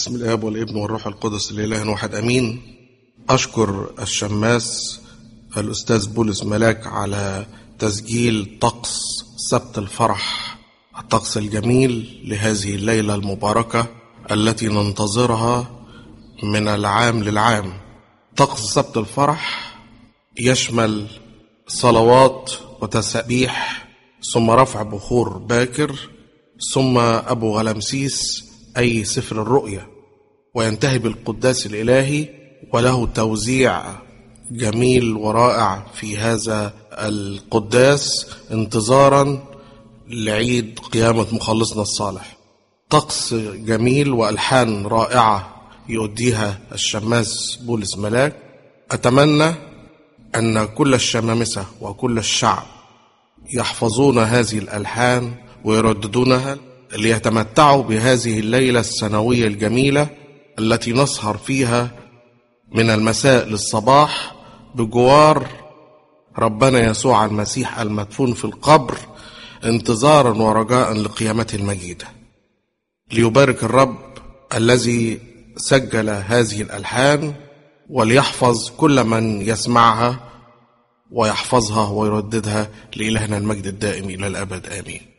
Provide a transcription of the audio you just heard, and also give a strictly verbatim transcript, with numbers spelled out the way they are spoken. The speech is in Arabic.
بسم الآب والابن والروح القدس الإله واحد أمين. أشكر الشماس الأستاذ بولس ملاك على تسجيل طقس سبت الفرح، الطقس الجميل لهذه الليلة المباركة التي ننتظرها من العام للعام. طقس سبت الفرح يشمل صلوات وتسابيح، ثم رفع بخور باكر، ثم أبو غلمسيس أي سفر الرؤيا، وينتهي بالقداس الإلهي، وله توزيع جميل ورائع في هذا القداس انتظارا لعيد قيامة مخلصنا الصالح. طقس جميل وألحان رائعة يؤديها الشماس بولس ملاك. أتمنى أن كل الشمامسة وكل الشعب يحفظون هذه الألحان ويرددونها ليتمتعوا بهذه الليلة السنوية الجميلة التي نسهر فيها من المساء للصباح بجوار ربنا يسوع المسيح المدفون في القبر، انتظارا ورجاء لقيامته المجيدة. ليبارك الرب الذي سجل هذه الألحان، وليحفظ كل من يسمعها ويحفظها ويرددها، لإلهنا المجد الدائم إلى الأبد آمين.